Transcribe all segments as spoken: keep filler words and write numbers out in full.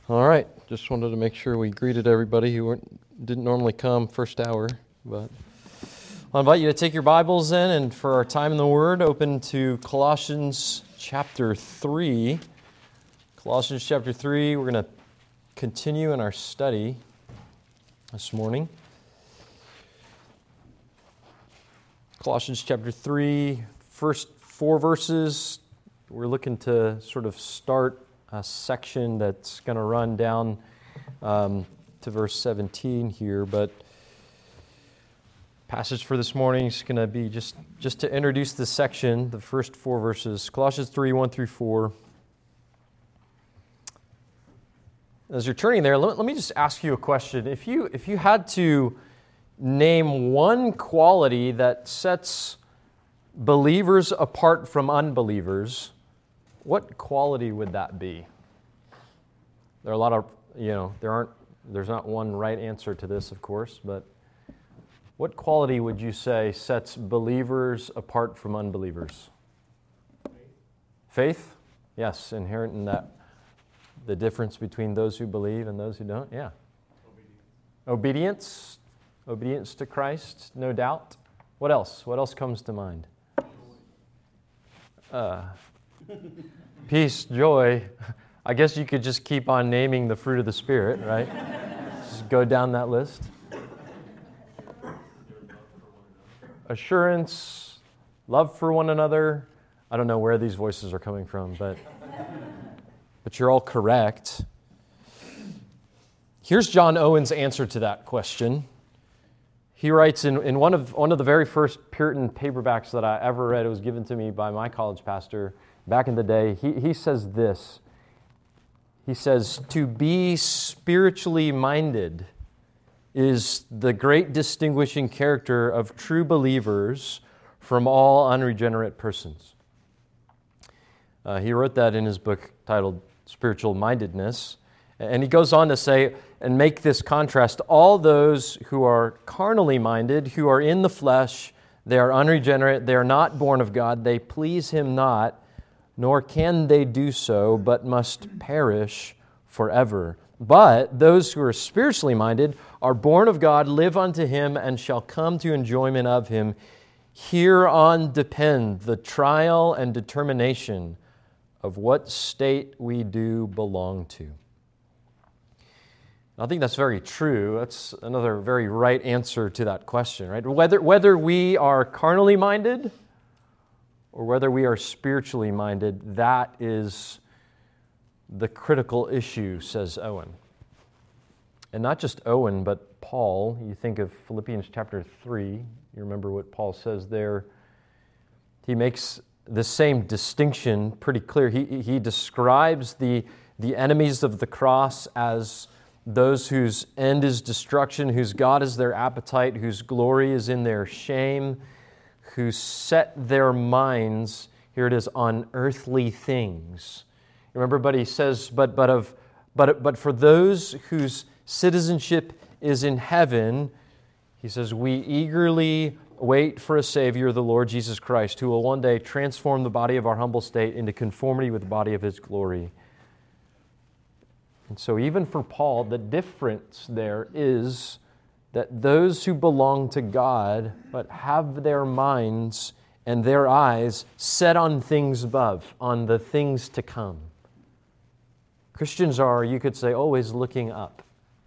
All right, just wanted to make sure we greeted everybody who weren't, didn't normally come first hour. But I'll invite you to take your Bibles in, and for our time in the Word, open to Colossians chapter three. Colossians chapter three, we're going to continue in our study this morning. Colossians chapter three, first four verses, we're looking to sort of start a section that's going to run down um, to verse seventeen here, but passage for this morning is going to be just, just to introduce this section, the first four verses, Colossians three, one through four. As you're turning there, let, let me just ask you a question. If you, if you had to name one quality that sets believers apart from unbelievers, what quality would that be? There are a lot of, you know, there aren't, there's not one right answer to this, of course, but what quality would you say sets believers apart from unbelievers? Faith? Faith? Yes, inherent in that, the difference between those who believe and those who don't, yeah. Obedience. Obedience, obedience to Christ, no doubt. What else? What else comes to mind? Uh... Peace, joy. I guess you could just keep on naming the fruit of the Spirit, right? Just go down that list. Assurance, love for one another. I don't know where these voices are coming from, but but you're all correct. Here's John Owen's answer to that question. He writes in, in one of one of the very first Puritan paperbacks that I ever read. It was given to me by my college pastor back in the day. He, he says this. He says, to be spiritually minded is the great distinguishing character of true believers from all unregenerate persons. Uh, he wrote that in his book titled Spiritual Mindedness. And he goes on to say, and make this contrast, all those who are carnally minded, who are in the flesh, they are unregenerate, they are not born of God, they please Him not, nor can they do so, but must perish forever. But those who are spiritually minded are born of God, live unto Him, and shall come to enjoyment of Him. Hereon depend the trial and determination of what state we do belong to. I think that's very true. That's another very right answer to that question, right? Whether, whether we are carnally minded or whether we are spiritually minded, that is the critical issue, says Owen. And not just Owen, but Paul. You think of Philippians chapter three. You remember what Paul says there. He makes the same distinction pretty clear. He, he describes the, the enemies of the cross as those whose end is destruction, whose God is their appetite, whose glory is in their shame, who set their minds, here it is, on earthly things. Remember, but he says, but but of but but for those whose citizenship is in heaven, he says, we eagerly wait for a Savior, the Lord Jesus Christ, who will one day transform the body of our humble state into conformity with the body of His glory. And so even for Paul, the difference there is that those who belong to God but have their minds and their eyes set on things above, on the things to come. Christians are, you could say, always looking up.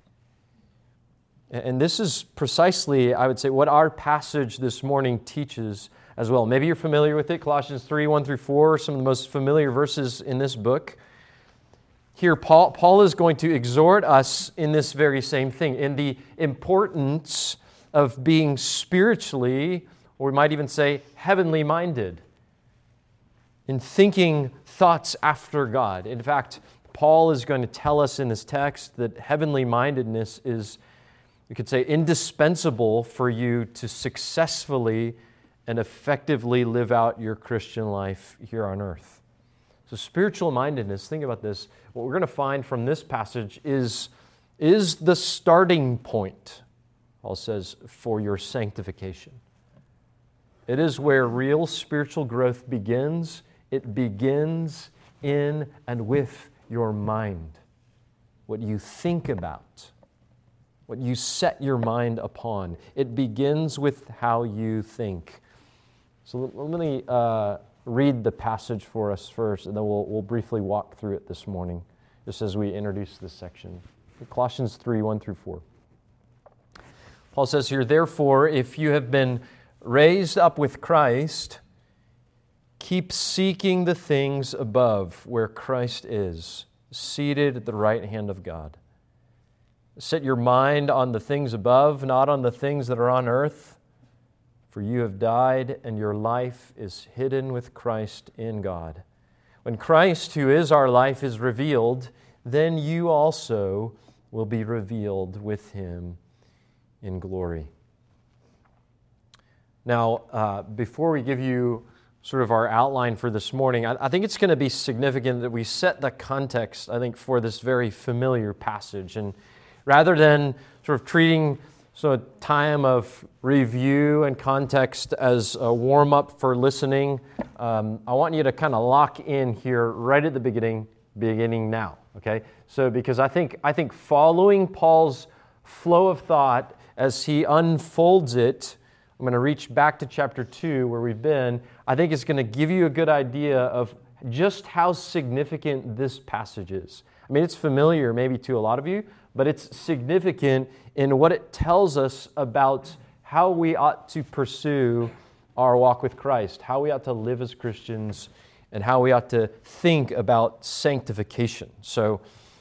And this is precisely, I would say, what our passage this morning teaches as well. Maybe you're familiar with it, Colossians three, one through four, some of the most familiar verses in this book. Here, Paul, Paul is going to exhort us in this very same thing, in the importance of being spiritually, or we might even say heavenly minded, in thinking thoughts after God. In fact, Paul is going to tell us in this text that heavenly mindedness is, you could say, indispensable for you to successfully and effectively live out your Christian life here on earth. So spiritual mindedness, think about this. What we're going to find from this passage is, is the starting point, Paul says, for your sanctification. It is where real spiritual growth begins. It begins in and with your mind. what you think about, what you set your mind upon. It begins with how you think. So let me uh, read the passage for us first, and then we'll, we'll briefly walk through it this morning, just as we introduce this section. Colossians three, one through four. Paul says here, "Therefore, if you have been raised up with Christ, keep seeking the things above where Christ is, seated at the right hand of God. Set your mind on the things above, not on the things that are on earth. For you have died, and your life is hidden with Christ in God. When Christ, who is our life, is revealed, then you also will be revealed with Him in glory." Now, uh, before we give you sort of our outline for this morning, I, I think it's going to be significant that we set the context, I think, for this very familiar passage. And rather than sort of treating sort of time of review and context as a warm-up for listening, um, I want you to kind of lock in here right at the beginning, beginning now, okay? So because I think I think following Paul's flow of thought as he unfolds it, I'm going to reach back to chapter two where we've been, I think it's going to give you a good idea of just how significant this passage is. I mean, it's familiar maybe to a lot of you, but it's significant in what it tells us about how we ought to pursue our walk with Christ, how we ought to live as Christians, and how we ought to think about sanctification. So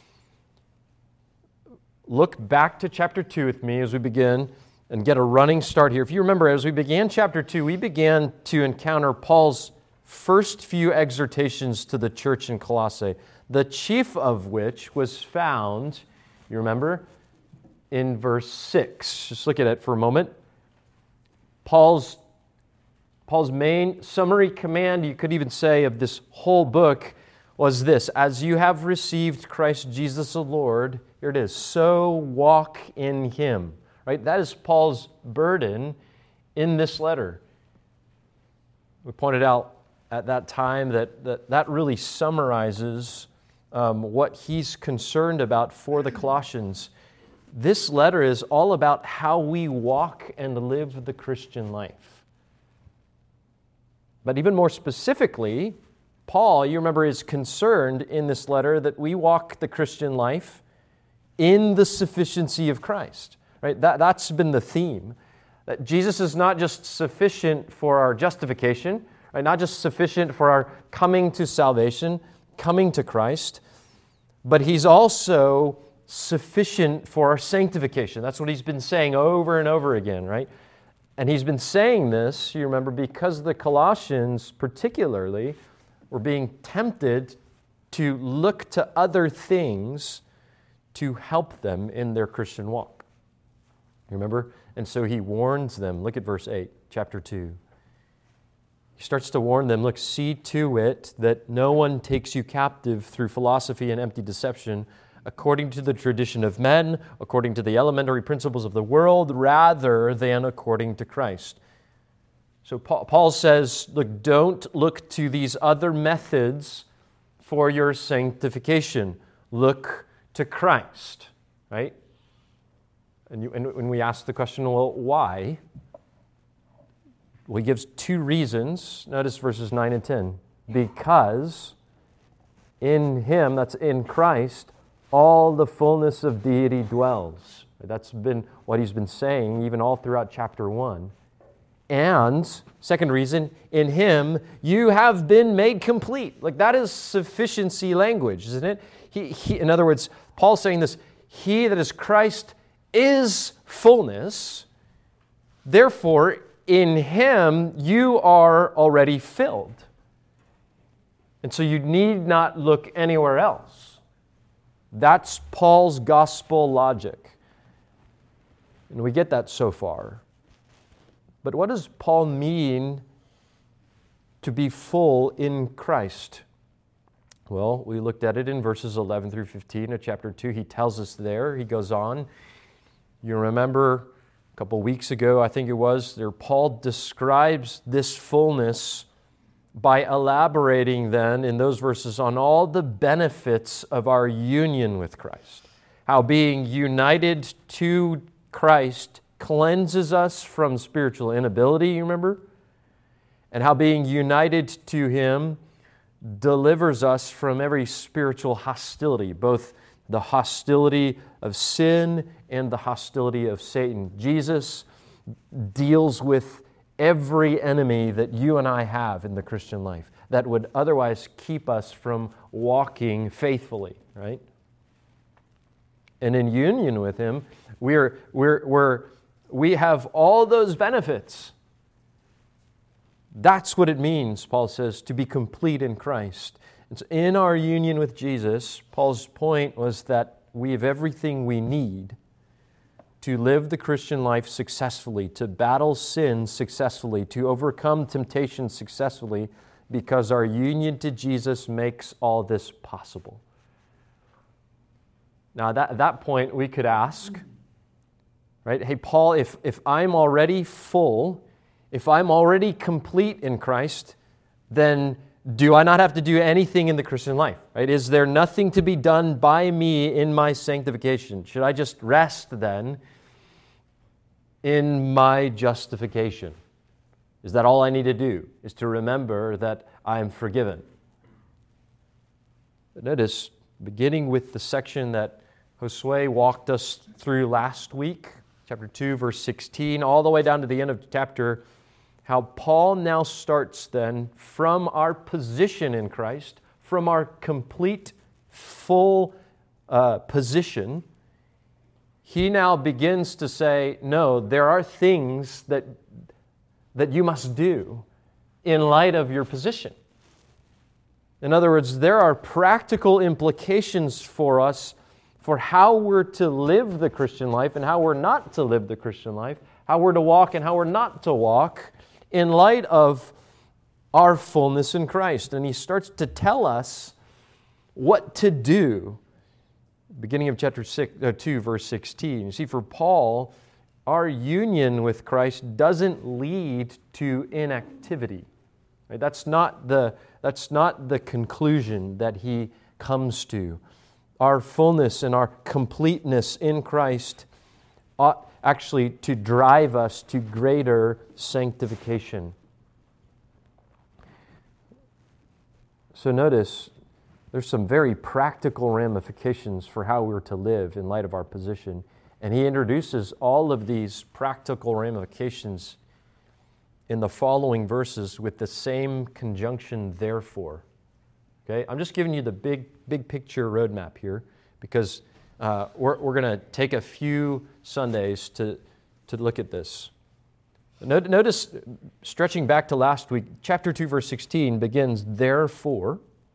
look back to chapter two with me as we begin and get a running start here. If you remember, as we began chapter two, we began to encounter Paul's first few exhortations to the church in Colossae, the chief of which was found, you remember, in verse six. Just look at it for a moment. Paul's, Paul's main summary command, you could even say, of this whole book was this: as you have received Christ Jesus the Lord, here it is, so walk in Him. Right? That is Paul's burden in this letter. We pointed out at that time that that, that really summarizes um, what he's concerned about for the Colossians. This letter is all about how we walk and live the Christian life. But even more specifically, Paul, you remember, is concerned in this letter that we walk the Christian life in the sufficiency of Christ. Right? That, that's been the theme. That Jesus is not just sufficient for our justification, right? Not just sufficient for our coming to salvation, coming to Christ, but He's also sufficient for our sanctification. That's what He's been saying over and over again, right? And He's been saying this, you remember, because the Colossians particularly were being tempted to look to other things to help them in their Christian walk. Remember? And so he warns them. Look at verse eight, chapter two. He starts to warn them, look, see to it that no one takes you captive through philosophy and empty deception, according to the tradition of men, according to the elementary principles of the world, rather than according to Christ. So Paul says, look, don't look to these other methods for your sanctification. Look to Christ, right? And, you, and when we ask the question, well, why? Well, he gives two reasons. Notice verses nine and ten. Because in Him, that's in Christ, all the fullness of deity dwells. That's been what he's been saying even all throughout chapter one. And, second reason, in Him you have been made complete. Like, that is sufficiency language, isn't it? He, he, in other words, Paul's saying this, He that is Christ is fullness. Therefore, in Him you are already filled. And so you need not look anywhere else. That's Paul's gospel logic. And we get that so far. But what does Paul mean to be full in Christ? Well, we looked at it in verses eleven through fifteen of chapter two. He tells us there. He goes on. You remember a couple weeks ago, I think it was, there Paul describes this fullness by elaborating then in those verses on all the benefits of our union with Christ. how being united to Christ cleanses us from spiritual inability, you remember? And how being united to Him delivers us from every spiritual hostility, both the hostility of sin and the hostility of Satan. Jesus deals with every enemy that you and I have in the Christian life that would otherwise keep us from walking faithfully, right? And in union with Him, we're, we're, we're, we have all those benefits. That's what it means, Paul says, to be complete in Christ. And so in our union with Jesus, Paul's point was that we have everything we need to live the Christian life successfully, to battle sin successfully, to overcome temptation successfully, because our union to Jesus makes all this possible. Now, that, at that point, we could ask, right, hey, Paul, if, if I'm already full, if I'm already complete in Christ, then do I not have to do anything in the Christian life? Right? Is there nothing to be done by me in my sanctification? Should I just rest then in my justification? Is that all I need to do? Is to remember that I am forgiven? But notice, beginning with the section that Josue walked us through last week, chapter two, verse sixteen, all the way down to the end of the chapter, how Paul now starts then from our position in Christ, from our complete, full uh, position, he now begins to say, no, there are things that, that you must do in light of your position. In other words, there are practical implications for us for how we're to live the Christian life and how we're not to live the Christian life, how we're to walk and how we're not to walk, in light of our fullness in Christ. And he starts to tell us what to do. Beginning of chapter six, uh, two, verse sixteen. You see, for Paul, our union with Christ doesn't lead to inactivity. Right? That's not the, that's not the conclusion that he comes to. Our fullness and our completeness in Christ ought actually to drive us to greater sanctification. So notice, there's some very practical ramifications for how we're to live in light of our position. And he introduces all of these practical ramifications in the following verses with the same conjunction, therefore. Okay? I'm just giving you the big, big picture roadmap here because Uh, we're we're going to take a few Sundays to, to look at this. Notice, stretching back to last week, chapter two, verse sixteen begins, therefore,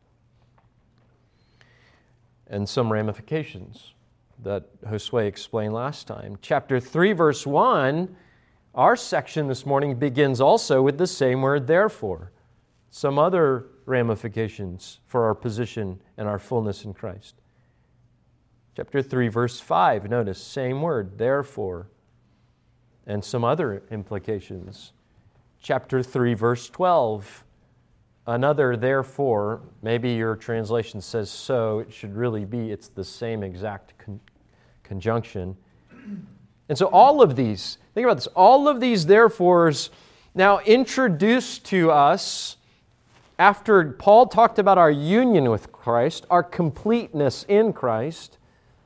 and some ramifications that Josue explained last time. Chapter three, verse one, our section this morning begins also with the same word, therefore. Some other ramifications for our position and our fullness in Christ. Chapter three, verse five, notice, same word, therefore, and some other implications. Chapter three, verse twelve, another therefore, maybe your translation says so, it should really be, it's the same exact con- conjunction. And so all of these, think about this, all of these therefores now introduced to us after Paul talked about our union with Christ, our completeness in Christ.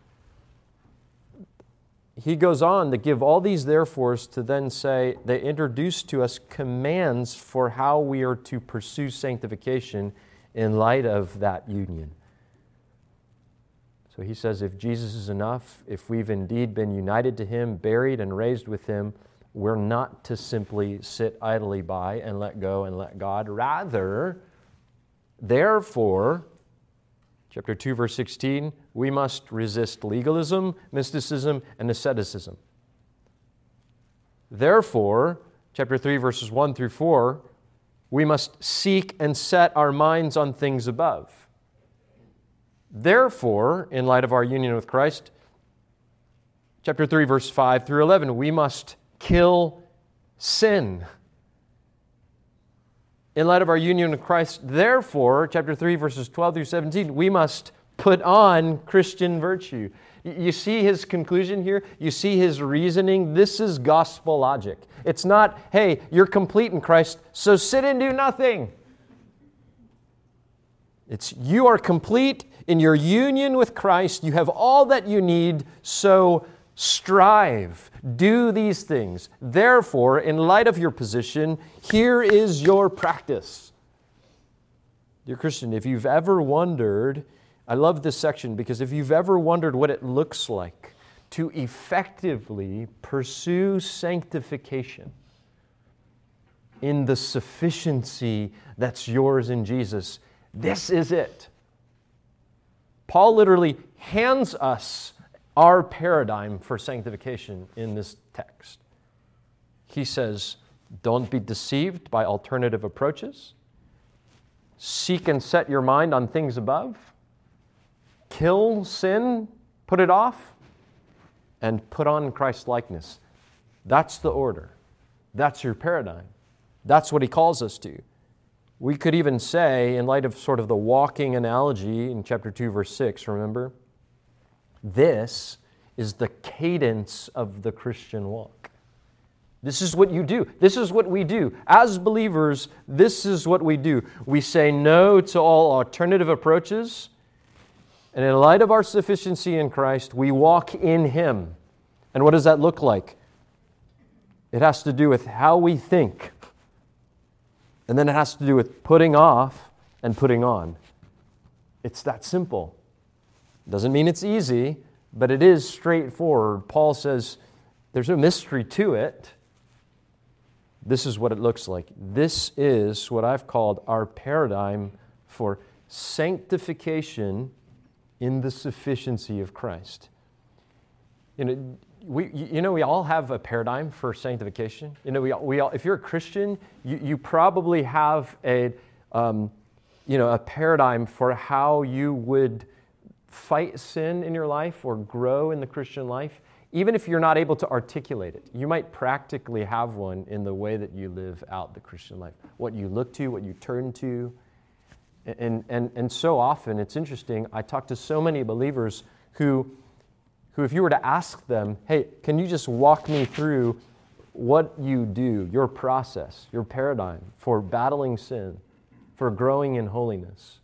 He goes on to give all these therefores to then say, they introduce to us commands for how we are to pursue sanctification in light of that union. So he says, if Jesus is enough, if we've indeed been united to Him, buried and raised with Him, we're not to simply sit idly by and let go and let God. Rather, therefore, chapter two, verse sixteen, we must resist legalism, mysticism, and asceticism. Therefore, chapter three, verses one through four, we must seek and set our minds on things above. Therefore, in light of our union with Christ, chapter three, verse five through eleven, we must kill sin. In light of our union with Christ, therefore, chapter three, verses twelve through seventeen, we must Put on Christian virtue. You see his conclusion here? You see his reasoning? This is gospel logic. It's not, hey, you're complete in Christ, so sit and do nothing. It's you are complete in your union with Christ. You have all that you need, so strive. Do these things. Therefore, in light of your position, here is your practice. Dear Christian, if you've ever wondered, I love this section because if you've ever wondered what it looks like to effectively pursue sanctification in the sufficiency that's yours in Jesus, this is it. Paul literally hands us our paradigm for sanctification in this text. He says, don't be deceived by alternative approaches. Seek and set your mind on things above. Kill sin, put it off, and put on Christ-likeness. That's the order. That's your paradigm. That's what he calls us to. We could even say, in light of sort of the walking analogy in chapter two, verse six, remember? This is the cadence of the Christian walk. This is what you do. This is what we do. As believers, this is what we do. We say no to all alternative approaches, and in light of our sufficiency in Christ, we walk in Him. And what does that look like? It has to do with how we think. And then it has to do with putting off and putting on. It's that simple. Doesn't mean it's easy, but it is straightforward. Paul says there's no mystery to it. This is what it looks like. This is what I've called our paradigm for sanctification in the sufficiency of Christ. You know, we, you know, we all have a paradigm for sanctification. You know, we, we all, if you're a Christian, you, you probably have a, um, you know, a paradigm for how you would fight sin in your life or grow in the Christian life, even if you're not able to articulate it. You might practically have one in the way that you live out the Christian life, what you look to, what you turn to. And, and, and so often, it's interesting, I talk to so many believers who, who, if you were to ask them, hey, can you just walk me through what you do, your process, your paradigm for battling sin, for growing in holiness?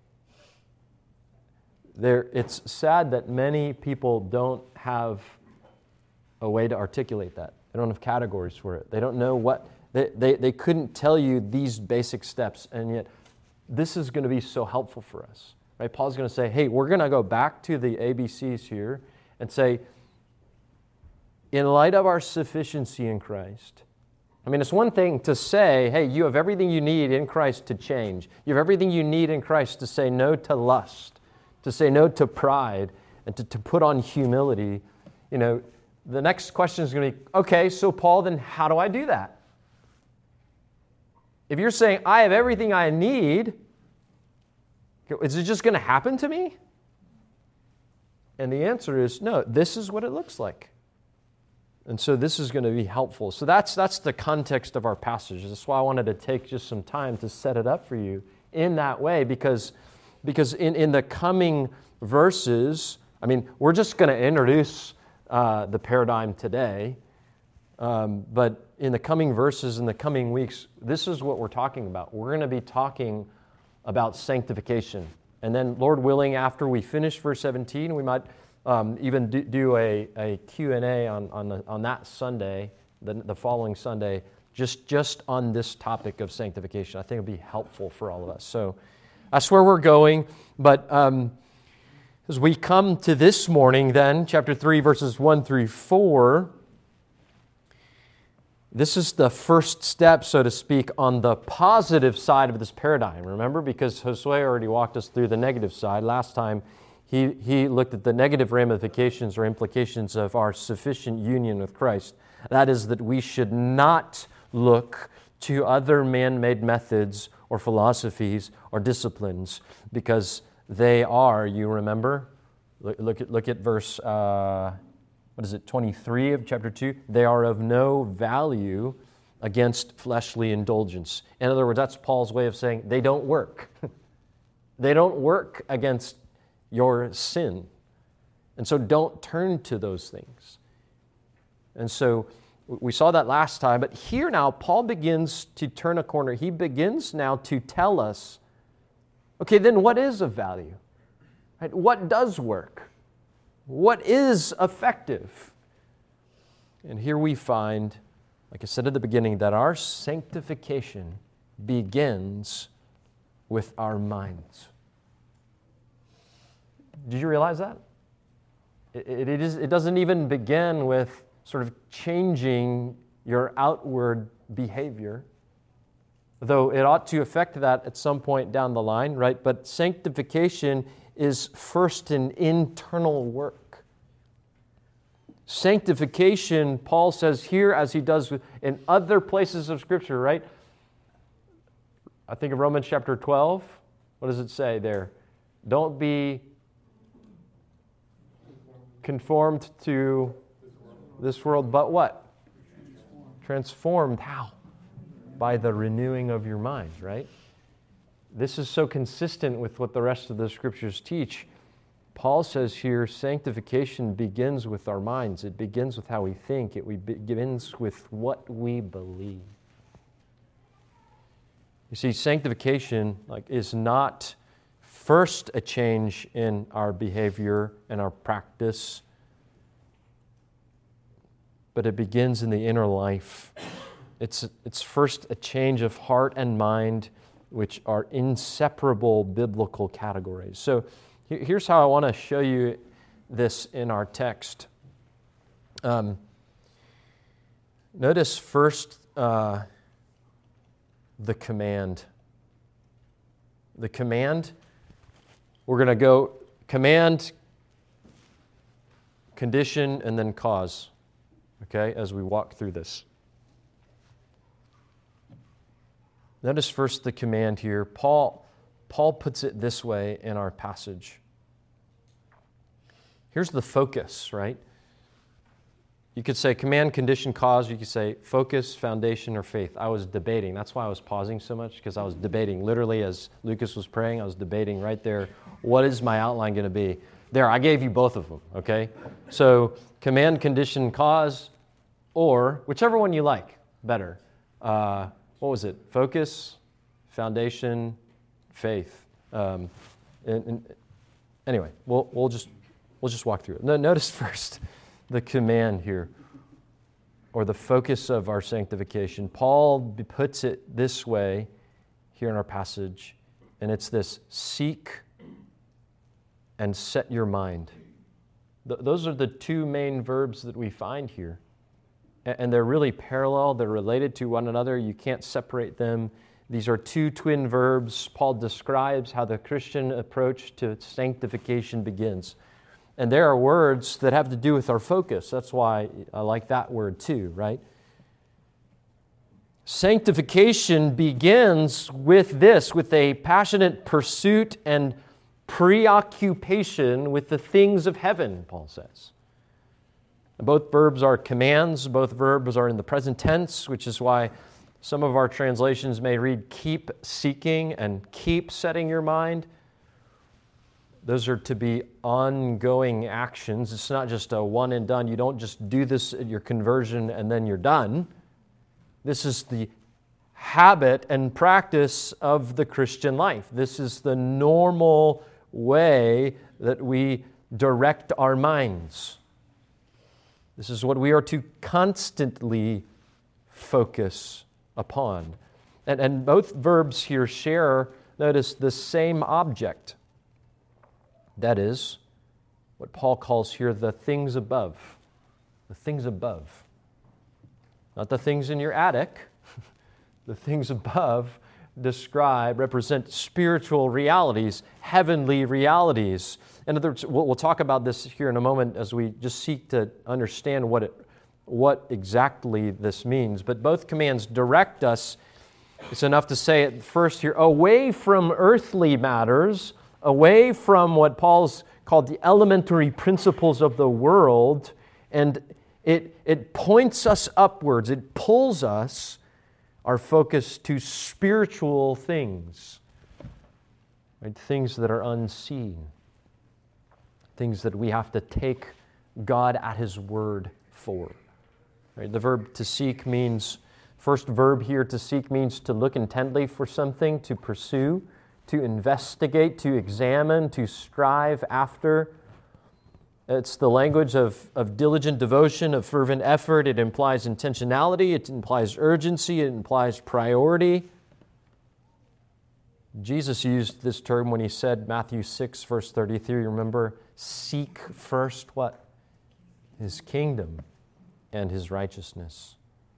There, it's sad that many people don't have a way to articulate that. They don't have categories for it. They don't know what, they, they, they couldn't tell you these basic steps, and yet this is going to be so helpful for us. Right? Paul's going to say, hey, we're going to go back to the A B Cs here and say, in light of our sufficiency in Christ, I mean, it's one thing to say, hey, you have everything you need in Christ to change. You have everything you need in Christ to say no to lust, to say no to pride, and to, to put on humility. You know, the next question is going to be, okay, so Paul, then how do I do that? If you're saying, I have everything I need, is it just going to happen to me? And the answer is, no, this is what it looks like. And so this is going to be helpful. So that's that's the context of our passage. That's why I wanted to take just some time to set it up for you in that way, because, because in, in the coming verses, I mean, we're just going to introduce uh, the paradigm today, um, but in the coming verses, in the coming weeks, this is what we're talking about. We're going to be talking about sanctification. And then, Lord willing, after we finish verse seventeen, we might um, even do, do a, a Q and A on, on, the, on that Sunday, the, the following Sunday, just, just on this topic of sanctification. I think it'll be helpful for all of us. So that's where we're going. But um, as we come to this morning then, chapter three, verses one through four, this is the first step, so to speak, on the positive side of this paradigm. Remember, because Josue already walked us through the negative side. Last time, he, he looked at the negative ramifications or implications of our sufficient union with Christ. That is that we should not look to other man-made methods or philosophies or disciplines because they are, you remember? Look, look, at, look at verse... Uh, What is it, twenty-three of chapter two? They are of no value against fleshly indulgence. In other words, that's Paul's way of saying they don't work. They don't work against your sin. And so don't turn to those things. And so we saw that last time, but here now Paul begins to turn a corner. He begins now to tell us, okay, then what is of value? Right? What does work? What is effective? And here we find, like I said at the beginning, that our sanctification begins with our minds. Did you realize that? It, it, it, is, it doesn't even begin with sort of changing your outward behavior, though it ought to affect that at some point down the line, right? But sanctification is first an internal work. Sanctification, Paul says here, as he does in other places of Scripture, right? I think of Romans chapter twelve. What does it say there? Don't be conformed to this world, but what? Transformed. How? By the renewing of your mind, right? This is so consistent with what the rest of the Scriptures teach. Paul says here, sanctification begins with our minds. It begins with how we think. It begins with what we believe. You see, sanctification like is not first a change in our behavior and our practice, but it begins in the inner life. It's, it's first a change of heart and mind, which are inseparable biblical categories. So here's how I want to show you this in our text. Um, notice first uh, the command. The command, we're going to go command, condition, and then cause, okay, as we walk through this. Notice first the command here. Paul, Paul puts it this way in our passage. Here's the focus, right? You could say command, condition, cause. You could say focus, foundation, or faith. I was debating. That's why I was pausing so much, because I was debating. Literally, as Lucas was praying, I was debating right there. What is my outline going to be? There, I gave you both of them, okay? So command, condition, cause, or whichever one you like better. Uh, what was it? Focus, foundation, faith. Um, and, and anyway, we'll we'll just we'll just walk through it. No, notice first the command here, or the focus of our sanctification. Paul puts it this way here in our passage, and it's this: seek and set your mind. Th- those are the two main verbs that we find here. And they're really parallel. They're related to one another. You can't separate them. These are two twin verbs. Paul describes how the Christian approach to sanctification begins. And there are words that have to do with our focus. That's why I like that word too, right? Sanctification begins with this, with a passionate pursuit and preoccupation with the things of heaven, Paul says. Both verbs are commands. Both verbs are in the present tense, which is why some of our translations may read keep seeking and keep setting your mind. Those are to be ongoing actions. It's not just a one and done. You don't just do this at your conversion and then you're done. This is the habit and practice of the Christian life. This is the normal way that we direct our minds. This is what we are to constantly focus upon. And, and both verbs here share, notice, the same object. That is what Paul calls here the things above. The things above. Not the things in your attic. The things above describe, represent spiritual realities, heavenly realities. In other words, we'll, we'll talk about this here in a moment as we just seek to understand what it, what exactly this means. But both commands direct us, it's enough to say it first here, away from earthly matters, away from what Paul's called the elementary principles of the world, and it, it points us upwards, it pulls us, our focus, to spiritual things, right? Things that are unseen. things that we have to take God at His word for. Right? The verb to seek means, first verb here, to seek means to look intently for something, to pursue, to investigate, to examine, to strive after. It's the language of, of diligent devotion, of fervent effort. It implies intentionality, it implies urgency, it implies priority. Jesus used this term when He said, Matthew six, verse thirty-three, remember, seek first what? His kingdom and His righteousness.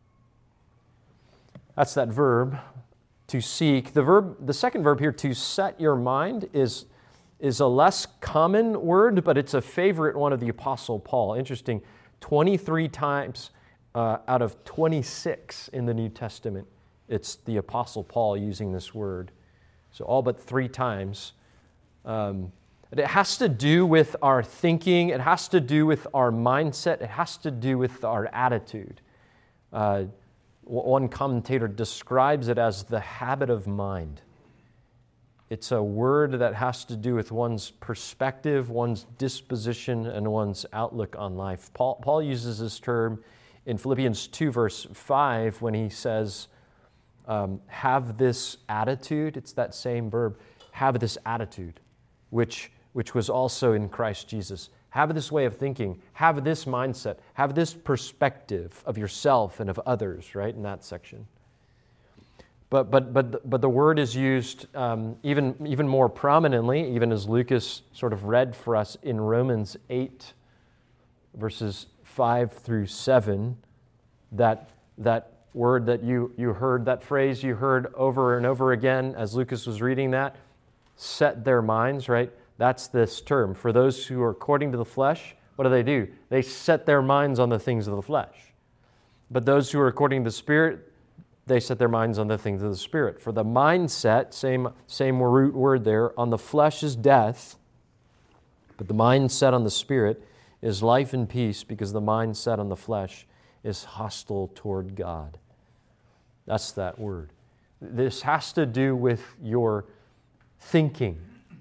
That's that verb, to seek. The verb, the second verb here, to set your mind, is, is a less common word, but it's a favorite one of the Apostle Paul. Interesting, twenty-three times uh, out of twenty-six in the New Testament, it's the Apostle Paul using this word. So all but three times. Um, it has to do with our thinking. It has to do with our mindset. It has to do with our attitude. Uh, one commentator describes it as the habit of mind. It's a word that has to do with one's perspective, one's disposition, and one's outlook on life. Paul, Paul uses this term in Philippians two, verse five, when he says, Um, have this attitude. It's that same verb, have this attitude, which, which was also in Christ Jesus. Have this way of thinking, have this mindset, have this perspective of yourself and of others, right, in that section. But, but, but, but the word is used um, even, even more prominently, even as Lucas sort of read for us in Romans eight, verses five through seven, that, that word that you, you heard, that phrase you heard over and over again as Lucas was reading that, set their minds, right? That's this term. For those who are according to the flesh, what do they do? They set their minds on the things of the flesh. But those who are according to the Spirit, they set their minds on the things of the Spirit. For the mindset, same, same root word there, on the flesh is death, but the mindset on the Spirit is life and peace, because the mindset on the flesh is hostile toward God. That's that word. This has to do with your thinking,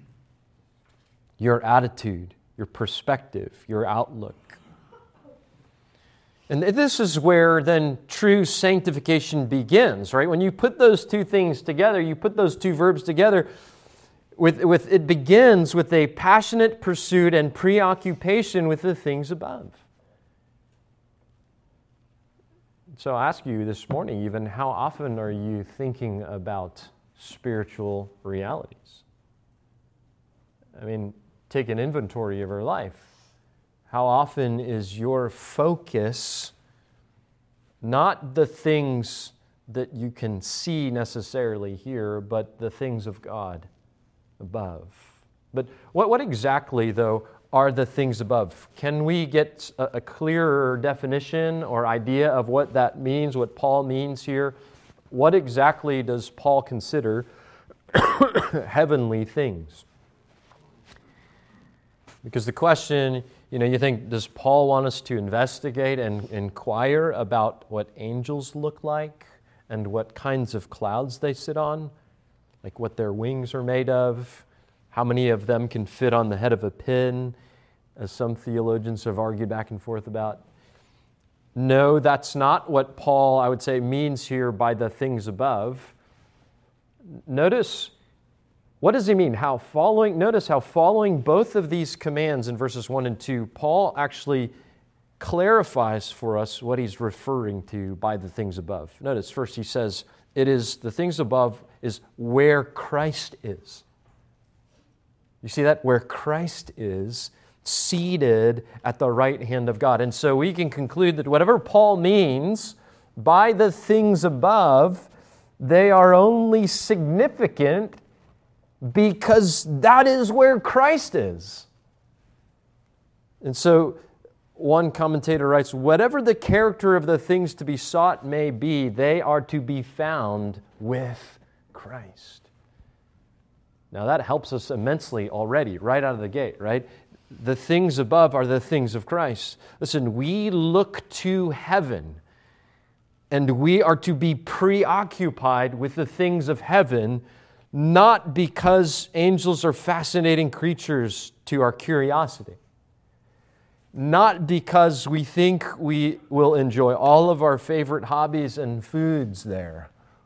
your attitude, your perspective, your outlook. And this is where then true sanctification begins, right? When you put those two things together, you put those two verbs together, with, with it begins with a passionate pursuit and preoccupation with the things above. So I ask you this morning, even, how often are you thinking about spiritual realities? I mean, take an inventory of our life. How often is your focus not the things that you can see necessarily here, but the things of God above? But what, what exactly, though, are the things above? Can we get a, a clearer definition or idea of what that means, what Paul means here? What exactly does Paul consider heavenly things? Because the question, you know, you think, does Paul want us to investigate and inquire about what angels look like and what kinds of clouds they sit on, like what their wings are made of? How many of them can fit on the head of a pin, as some theologians have argued back and forth about? No, that's not what Paul, I would say, means here by the things above. Notice, what does he mean? How following, notice how following both of these commands in verses one and two, Paul actually clarifies for us what he's referring to by the things above. Notice, first he says, it is, the things above is where Christ is. You see that? Where Christ is, seated at the right hand of God. And so we can conclude that whatever Paul means by the things above, they are only significant because that is where Christ is. And so one commentator writes, whatever the character of the things to be sought may be, they are to be found with Christ. Now that helps us immensely already, right out of the gate, right? The things above are the things of Christ. Listen, we look to heaven, and we are to be preoccupied with the things of heaven, not because angels are fascinating creatures to our curiosity. not because we think we will enjoy all of our favorite hobbies and foods there.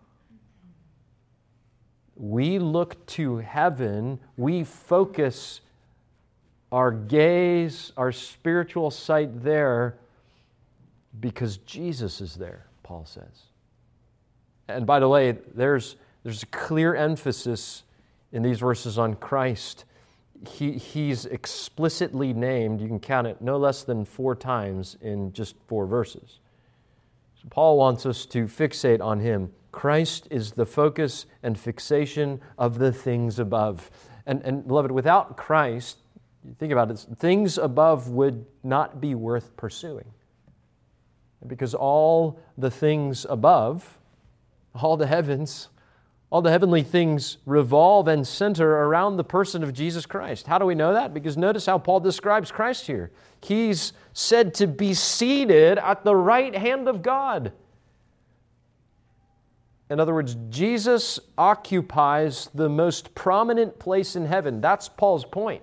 We look to heaven, we focus our gaze, our spiritual sight there because Jesus is there, Paul says. And by the way, there's, there's a clear emphasis in these verses on Christ. He, he's explicitly named, you can count it, no less than four times in just four verses. So Paul wants us to fixate on Him. Christ is the focus and fixation of the things above. And, and beloved, without Christ, think about it, things above would not be worth pursuing. Because all the things above, all the heavens, all the heavenly things revolve and center around the person of Jesus Christ. How do we know that? Because notice how Paul describes Christ here. He's said to be seated at the right hand of God. In other words, Jesus occupies the most prominent place in heaven. That's Paul's point.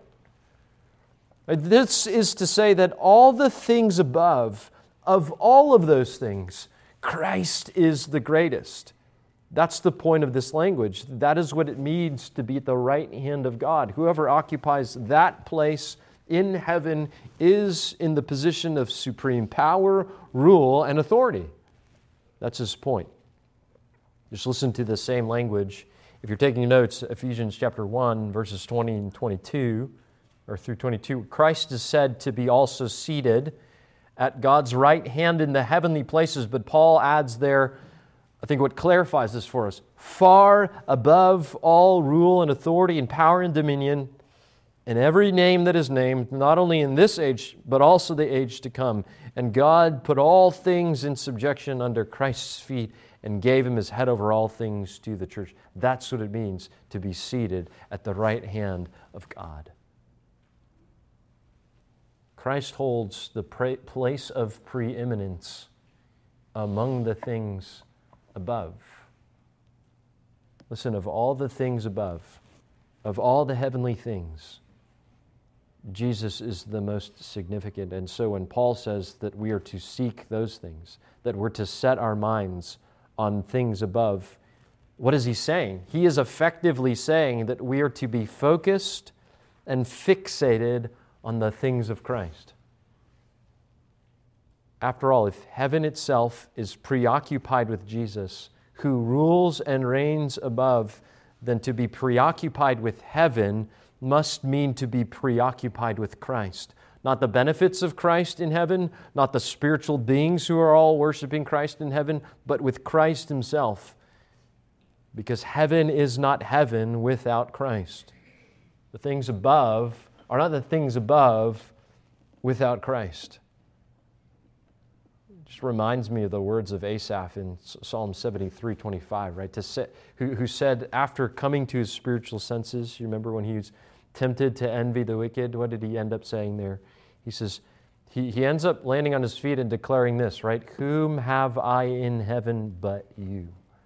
This is to say that all the things above, of all of those things, Christ is the greatest. That's the point of this language. That is what it means to be at the right hand of God. Whoever occupies that place in heaven is in the position of supreme power, rule, and authority. That's his point. Just listen to the same language. If you're taking notes, Ephesians chapter one, verses twenty and twenty-two, or through twenty-two, Christ is said to be also seated at God's right hand in the heavenly places, but Paul adds there, I think what clarifies this for us, far above all rule and authority and power and dominion, and every name that is named, not only in this age, but also the age to come. And God put all things in subjection under Christ's feet and gave Him as head over all things to the church. That's what it means to be seated at the right hand of God. Christ holds the pra- place of preeminence among the things above. Listen, of all the things above, of all the heavenly things, Jesus is the most significant. And so when Paul says that we are to seek those things, that we're to set our minds on things above, what is he saying? He is effectively saying that we are to be focused and fixated on the things of Christ. After all, if heaven itself is preoccupied with Jesus, who rules and reigns above, then to be preoccupied with heaven must mean to be preoccupied with Christ. Not the benefits of Christ in heaven, not the spiritual beings who are all worshiping Christ in heaven, but with Christ Himself. Because heaven is not heaven without Christ. The things above are not the things above without Christ. It just reminds me of the words of Asaph in Psalm seventy-three twenty-five, right? To say, who, who said after coming to his spiritual senses, you remember when he was tempted to envy the wicked, what did he end up saying there? He says, he, he ends up landing on his feet and declaring this, right? Whom have I in heaven but you?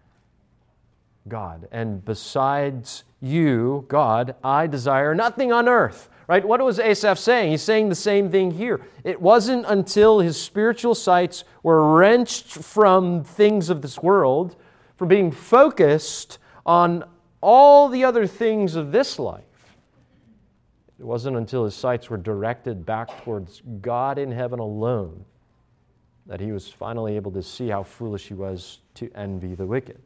God. And besides you, God, I desire nothing on earth. Right? What was Asaph saying? He's saying the same thing here. It wasn't until his spiritual sights were wrenched from things of this world, from being focused on all the other things of this life. It wasn't until his sights were directed back towards God in heaven alone that he was finally able to see how foolish he was to envy the wicked.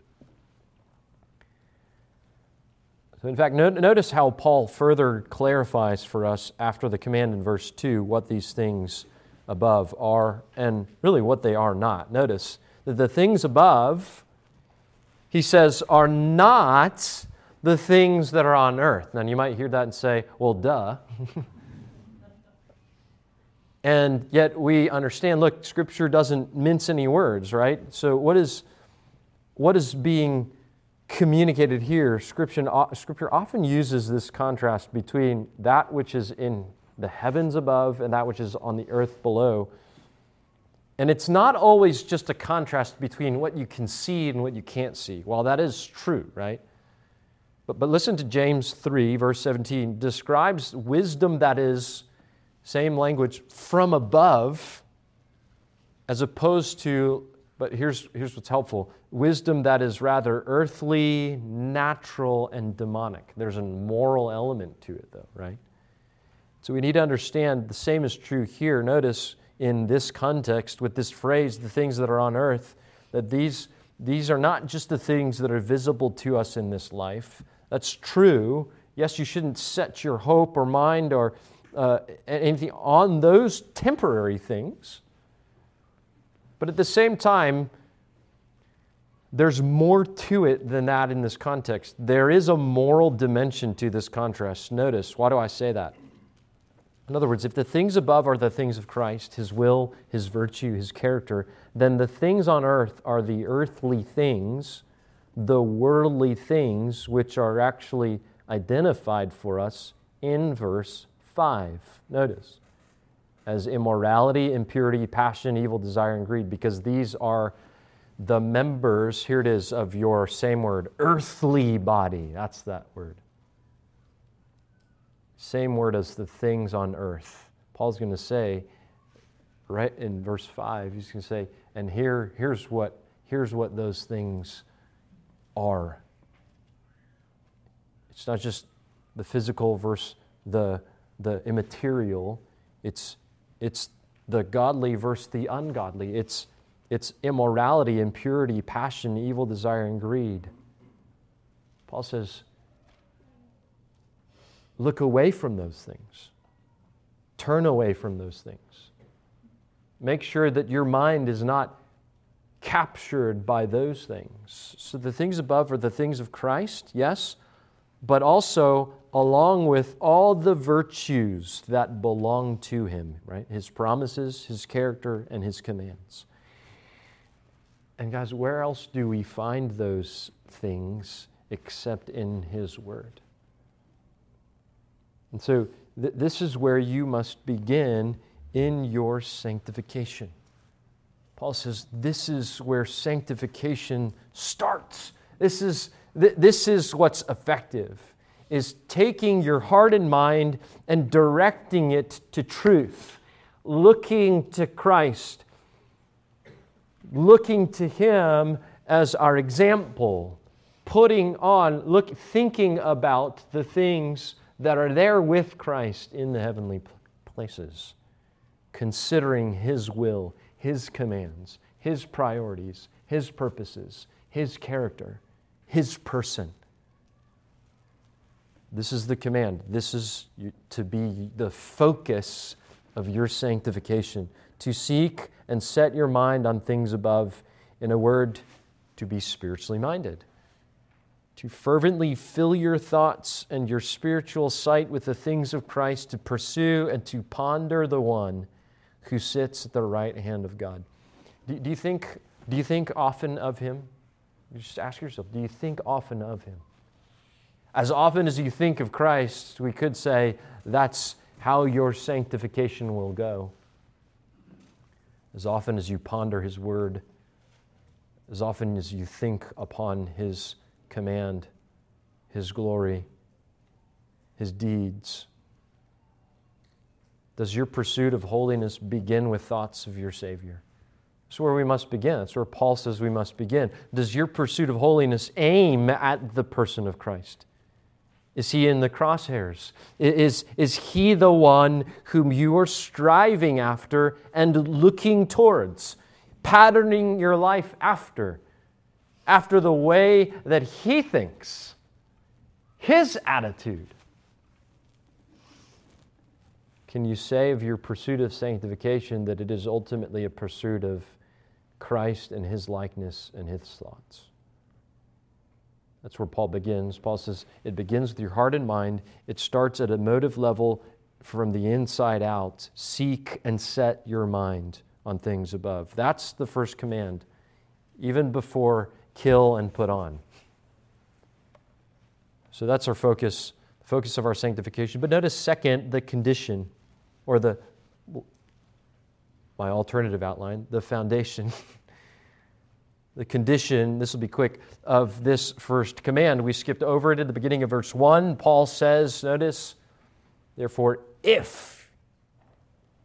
So in fact, notice how Paul further clarifies for us after the command in verse two what these things above are and really what they are not. Notice that the things above, he says, are not the things that are on earth. Now you might hear that and say, well, duh. And yet we understand, look, Scripture doesn't mince any words, right? So what is, what is being communicated here? Scripture, Scripture often uses this contrast between that which is in the heavens above and that which is on the earth below. And it's not always just a contrast between what you can see and what you can't see. While that is true, right? But, but listen to James three, verse seventeen, describes wisdom that is Same language, from above, as opposed to, but here's, here's what's helpful, wisdom that is rather earthly, natural, and demonic. There's a moral element to it, though, right? So we need to understand the same is true here. Notice in this context, with this phrase, the things that are on earth, that these, these are not just the things that are visible to us in this life. That's true. Yes, you shouldn't set your hope or mind or uh, anything on those temporary things. But at the same time, there's more to it than that in this context. There is a moral dimension to this contrast. Notice, why do I say that? In other words, if the things above are the things of Christ, His will, His virtue, His character, then the things on earth are the earthly things, the worldly things, which are actually identified for us in verse five. Notice, as immorality, impurity, passion, evil, desire, and greed, because these are the members, here it is, of your same word, earthly body. That's that word. Same word as the things on earth. Paul's going to say, right in verse five, he's going to say, and here, here's what, here's what those things are. It's not just the physical versus the, the immaterial. It's, it's the godly versus the ungodly. It's, it's immorality, impurity, passion, evil, desire, and greed. Paul says, look away from those things. Turn away from those things. Make sure that your mind is not captured by those things. So the things above are the things of Christ, yes, but also along with all the virtues that belong to Him, right? His promises, His character, and His commands. And guys, where else do we find those things except in His Word? And so th- this is where you must begin in your sanctification. Paul says this is where sanctification starts. This is, th- this is what's effective, is taking your heart and mind and directing it to truth, looking to Christ, looking to Him as our example, putting on, look, thinking about the things that are there with Christ in the heavenly places, considering His will, His commands, His priorities, His purposes, His character, His person. This is the command. This is to be the focus of your sanctification, to seek and set your mind on things above, in a word, to be spiritually minded. To fervently fill your thoughts and your spiritual sight with the things of Christ, to pursue and to ponder the one who sits at the right hand of God. Do, do you think, do you think often of Him? You just ask yourself, do you think often of Him? As often as you think of Christ, we could say that's how your sanctification will go. As often as you ponder His Word, as often as you think upon His command, His glory, His deeds. Does your pursuit of holiness begin with thoughts of your Savior? That's where we must begin. That's where Paul says we must begin. Does your pursuit of holiness aim at the person of Christ? Is He in the crosshairs? Is, is He the one whom you are striving after and looking towards, patterning your life after? After the way that He thinks, His attitude. Can you say of your pursuit of sanctification that it is ultimately a pursuit of Christ and His likeness and His thoughts? That's where Paul begins. Paul says it begins with your heart and mind. It starts at a motive level from the inside out. Seek and set your mind on things above. That's the first command, even before kill and put on. So that's our focus, the focus of our sanctification. But notice second, the condition, or the, my alternative outline, the foundation, the condition, this will be quick, of this first command. We skipped over it at the beginning of verse one. Paul says, notice, therefore, if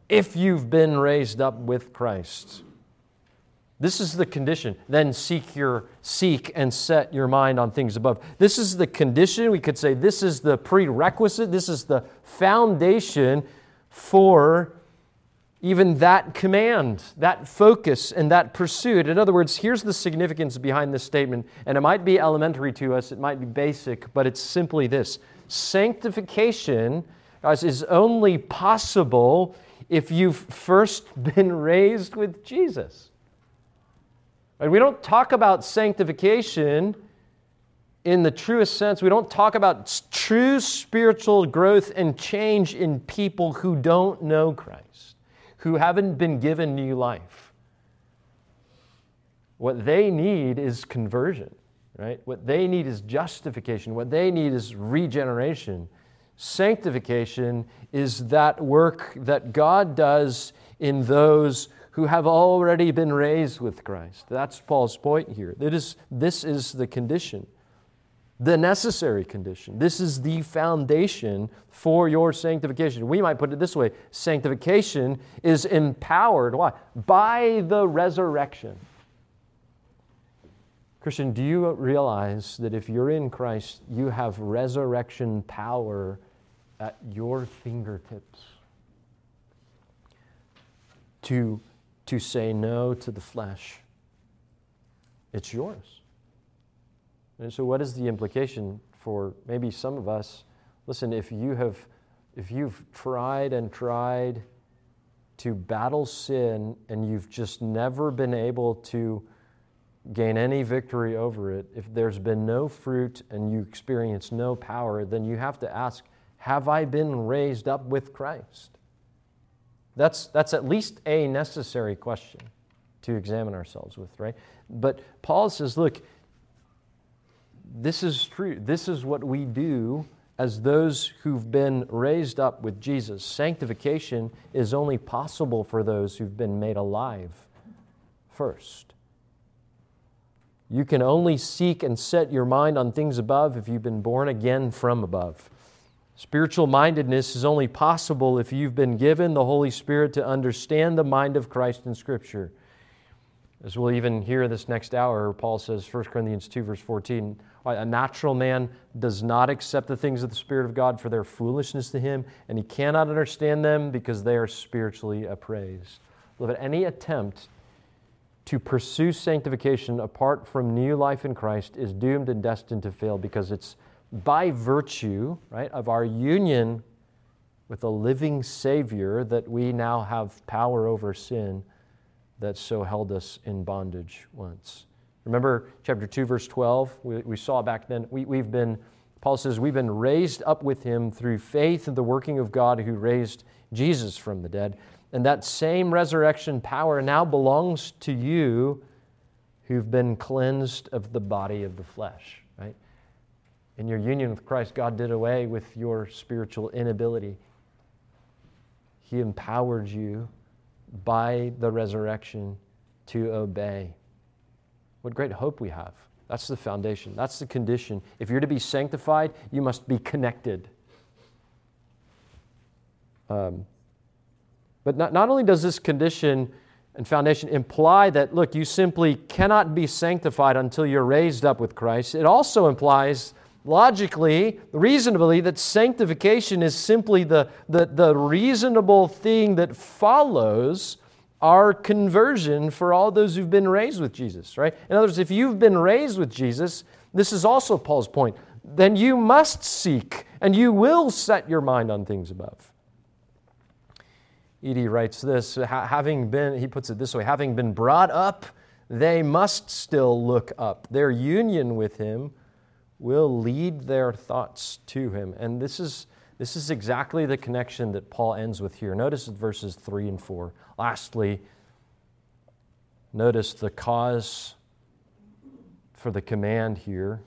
if you've been raised up with Christ. This is the condition. Then seek your seek and set your mind on things above. This is the condition. We could say this is the prerequisite. This is the foundation for even that command, that focus, and that pursuit. In other words, here's the significance behind this statement, and it might be elementary to us, it might be basic, but it's simply this. Sanctification, guys, is only possible if you've first been raised with Jesus. And we don't talk about sanctification in the truest sense. We don't talk about true spiritual growth and change in people who don't know Christ, who haven't been given new life. What they need is conversion, right? What they need is justification. What they need is regeneration. Sanctification is that work that God does in those who have already been raised with Christ. That's Paul's point here. It is, this is the condition, the necessary condition. This is the foundation for your sanctification. We might put it this way. Sanctification is empowered. Why? By the resurrection. Christian, do you realize that if you're in Christ, you have resurrection power at your fingertips to, to say no to the flesh? It's yours. And so what is the implication for maybe some of us? Listen, if you have, if you've tried and tried to battle sin and you've just never been able to gain any victory over it, if there's been no fruit and you experience no power, then you have to ask, have I been raised up with Christ? That's, that's at least a necessary question to examine ourselves with, right? But Paul says, look, this is true. This is what we do as those who've been raised up with Jesus. Sanctification is only possible for those who've been made alive first. You can only seek and set your mind on things above if you've been born again from above. Spiritual mindedness is only possible if you've been given the Holy Spirit to understand the mind of Christ in Scripture. As we'll even hear this next hour, Paul says, First Corinthians two, verse fourteen, a natural man does not accept the things of the Spirit of God, for their foolishness to him, and he cannot understand them because they are spiritually appraised. Beloved, any attempt to pursue sanctification apart from new life in Christ is doomed and destined to fail, because it's by virtue, right, of our union with a living Savior that we now have power over sin that so held us in bondage once. Remember chapter two, verse twelve? We, we saw back then, we, we've been, Paul says, we've been raised up with Him through faith in the working of God who raised Jesus from the dead. And that same resurrection power now belongs to you who've been cleansed of the body of the flesh, right? In your union with Christ, God did away with your spiritual inability. He empowered you by the resurrection to obey. What great hope we have. That's the foundation. That's the condition. If you're to be sanctified, you must be connected. Um, but not, not only does this condition and foundation imply that, look, you simply cannot be sanctified until you're raised up with Christ, it also implies logically, reasonably, that sanctification is simply the, the, the reasonable thing that follows our conversion for all those who've been raised with Jesus, right? In other words, if you've been raised with Jesus, this is also Paul's point, then you must seek and you will set your mind on things above. Edie writes this, having been, he puts it this way, having been brought up, they must still look up. Their union with Him will lead their thoughts to Him. And this is this is exactly the connection that Paul ends with here. Notice verses three and four. Lastly, notice the cause for the command here.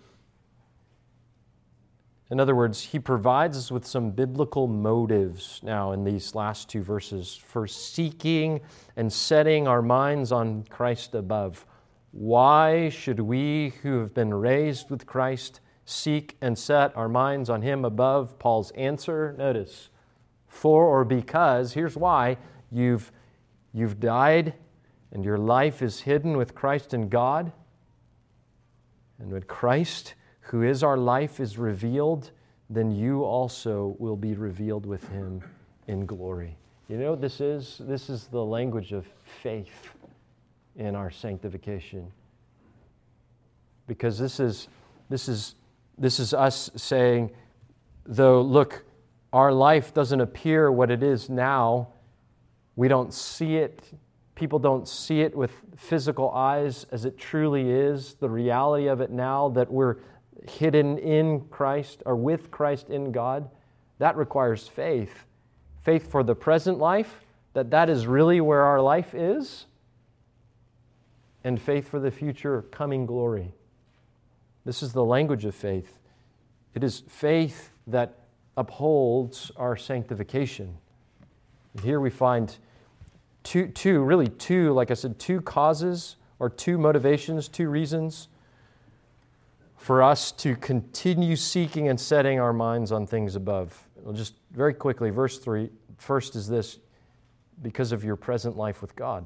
In other words, he provides us with some biblical motives now in these last two verses for seeking and setting our minds on Christ above. Why should we who have been raised with Christ seek and set our minds on Him above? Paul's answer, notice, for or because, here's why, you've, you've died and your life is hidden with Christ in God. And when Christ, who is our life, is revealed, then you also will be revealed with Him in glory. You know what this is? This is the language of faith in our sanctification. Because this is, this is, this is us saying, though, look, our life doesn't appear what it is now. We don't see it. People don't see it with physical eyes as it truly is, the reality of it now, that we're hidden in Christ or with Christ in God. That requires faith. Faith for the present life, that that is really where our life is, and faith for the future coming glory. This is the language of faith. It is faith that upholds our sanctification. And here we find two, two, really two, like I said, two causes or two motivations, two reasons for us to continue seeking and setting our minds on things above. Well, just very quickly, verse three. First is this, because of your present life with God.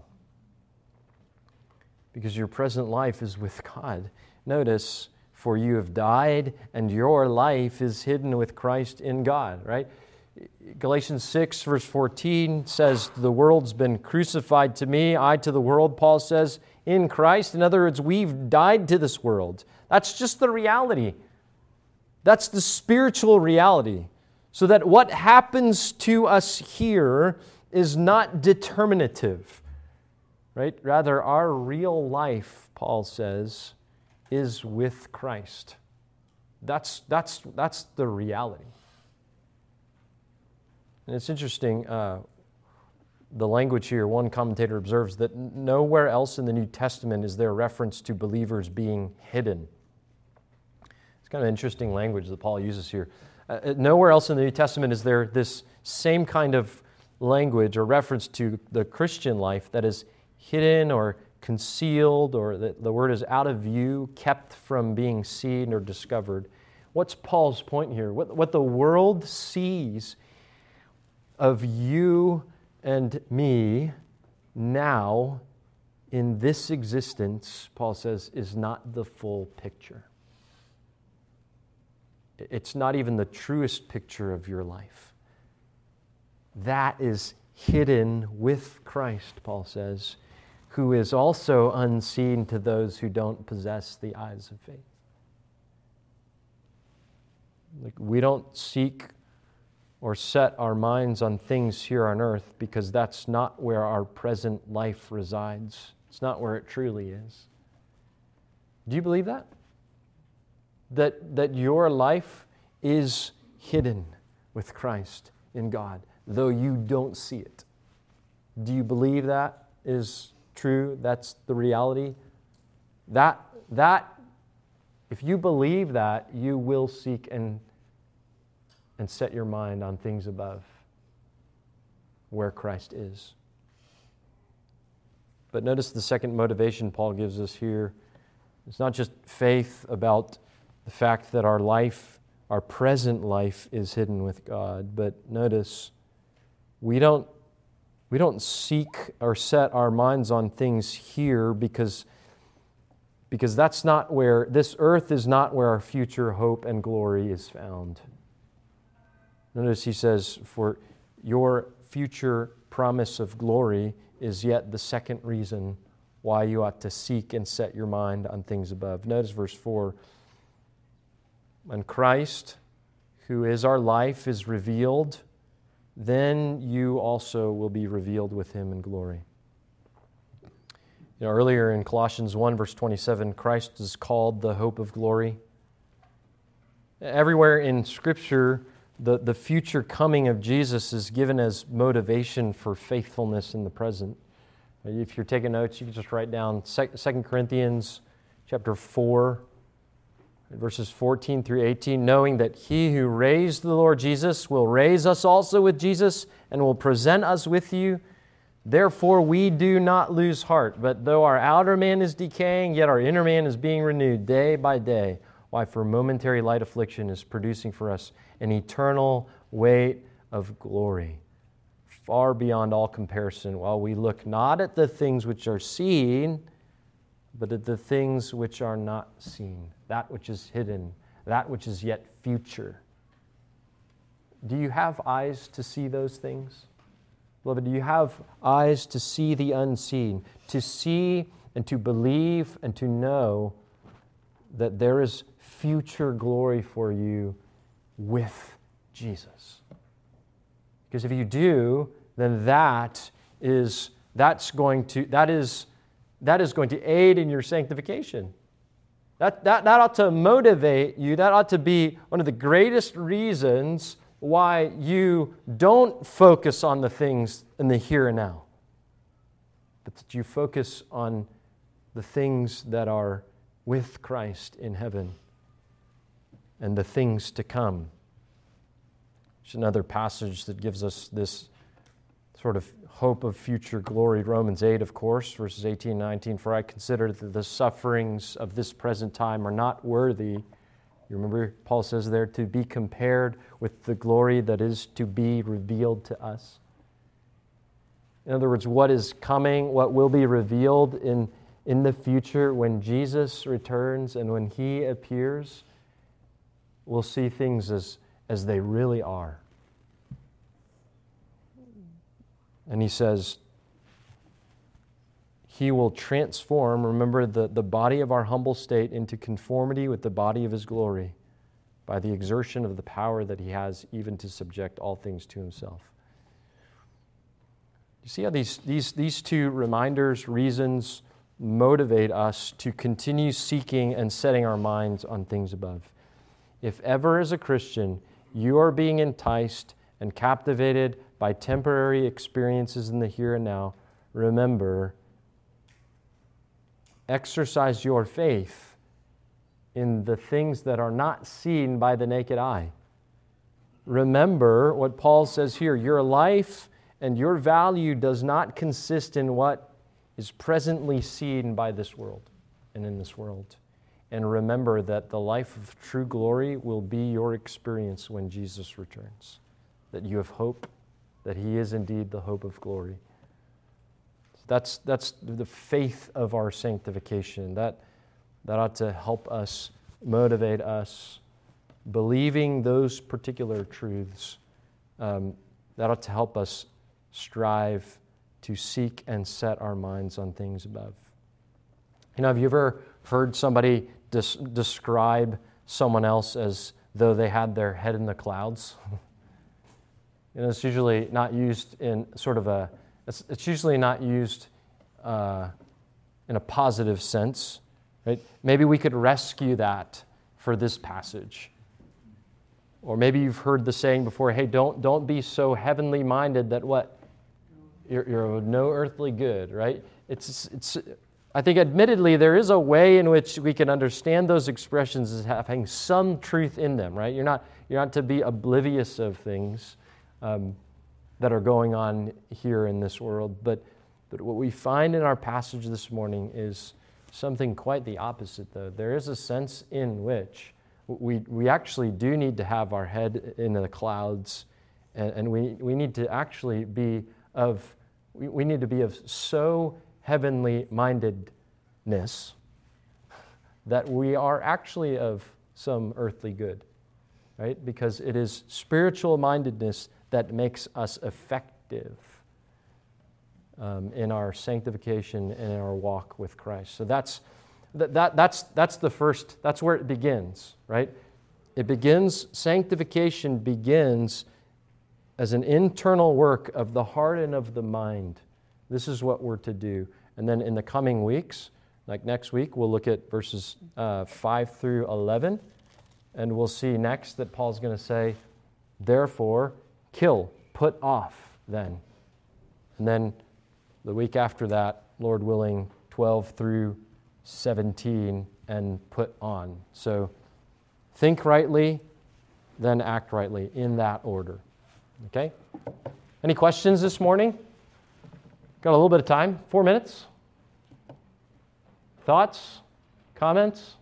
Because your present life is with God. Notice, for you have died, and your life is hidden with Christ in God, right? Galatians six, verse fourteen says, the world's been crucified to me, I to the world, Paul says, in Christ. In other words, we've died to this world. That's just the reality. That's the spiritual reality. So that what happens to us here is not determinative, right? Rather, our real life, Paul says, is with Christ. That's, that's, that's the reality. And it's interesting, uh, the language here, one commentator observes that nowhere else in the New Testament is there reference to believers being hidden. It's kind of interesting language that Paul uses here. Uh, nowhere else in the New Testament is there this same kind of language or reference to the Christian life that is hidden or concealed, or the, the word is out of view, kept from being seen or discovered. What's Paul's point here? What, what the world sees of you and me now in this existence, Paul says, is not the full picture. It's not even the truest picture of your life. That is hidden with Christ, Paul says, who is also unseen to those who don't possess the eyes of faith. Like, we don't seek or set our minds on things here on earth because that's not where our present life resides. It's not where it truly is. Do you believe that? That, that your life is hidden with Christ in God, though you don't see it. Do you believe that is true? That's the reality? That, that, if you believe that, you will seek and, and set your mind on things above, where Christ is. But notice the second motivation Paul gives us here. It's not just faith about the fact that our life, our present life, is hidden with God, but notice we don't we don't seek or set our minds on things here because because that's not where this earth is not where our future hope and glory is found. Notice he says, for your future promise of glory is yet the second reason why you ought to seek and set your mind on things above. Notice verse four. When Christ, who is our life, is revealed, then you also will be revealed with Him in glory. You know, earlier in Colossians one, verse twenty-seven, Christ is called the hope of glory. Everywhere in Scripture, the, the future coming of Jesus is given as motivation for faithfulness in the present. If you're taking notes, you can just write down Second Corinthians chapter four, verses fourteen through eighteen, knowing that He who raised the Lord Jesus will raise us also with Jesus and will present us with you. Therefore we do not lose heart, but though our outer man is decaying, yet our inner man is being renewed day by day. Why? For momentary light affliction is producing for us an eternal weight of glory far beyond all comparison, while we look not at the things which are seen, but at the things which are not seen, that which is hidden, that which is yet future. Do you have eyes to see those things? Beloved, do you have eyes to see the unseen, to see and to believe and to know that there is future glory for you with Jesus? Because if you do, then that is that's going to that is that is going to aid in your sanctification. That, that, that ought to motivate you. That ought to be one of the greatest reasons why you don't focus on the things in the here and now, but that you focus on the things that are with Christ in heaven and the things to come. There's another passage that gives us this sort of hope of future glory. Romans eight, of course, verses eighteen and nineteen. For I consider that the sufferings of this present time are not worthy. You remember Paul says there, to be compared with the glory that is to be revealed to us. In other words, what is coming, what will be revealed in, in the future when Jesus returns and when He appears, we'll see things as, as they really are. And he says, He will transform, remember, the, the body of our humble state into conformity with the body of His glory by the exertion of the power that He has even to subject all things to Himself. You see how these, these, these two reminders, reasons, motivate us to continue seeking and setting our minds on things above. If ever as a Christian you are being enticed and captivated by temporary experiences in the here and now, remember, exercise your faith in the things that are not seen by the naked eye. Remember what Paul says here, your life and your value does not consist in what is presently seen by this world and in this world. And remember that the life of true glory will be your experience when Jesus returns, that you have hope, that He is indeed the hope of glory. That's, that's the faith of our sanctification. That, that ought to help us, motivate us, believing those particular truths. Um, that ought to help us strive to seek and set our minds on things above. You know, have you ever heard somebody des- describe someone else as though they had their head in the clouds? You know, it's usually not used in sort of a, it's, it's usually not used uh, in a positive sense, right? Maybe we could rescue that for this passage. Or maybe you've heard the saying before, hey, don't, don't be so heavenly minded that what? You're, you're no earthly good, right? It's, it's, I think admittedly there is a way in which we can understand those expressions as having some truth in them, right? You're not, you're not to be oblivious of things Um, that are going on here in this world. But, but what we find in our passage this morning is something quite the opposite, though. There is a sense in which we, we actually do need to have our head in the clouds, and, and we, we need to actually be of, we, we need to be of so heavenly mindedness that we are actually of some earthly good, right? Because it is spiritual mindedness that makes us effective um, in our sanctification and in our walk with Christ. So that's that, that that's that's the first. That's where it begins, right? It begins. Sanctification begins as an internal work of the heart and of the mind. This is what we're to do, and then in the coming weeks, like next week, we'll look at verses uh, five through eleven, and we'll see next that Paul's going to say, therefore, kill, put off then. And then the week after that, Lord willing, twelve through seventeen, and put on. So think rightly, then act rightly in that order. Okay? Any questions this morning? Got a little bit of time, four minutes. Thoughts? Comments?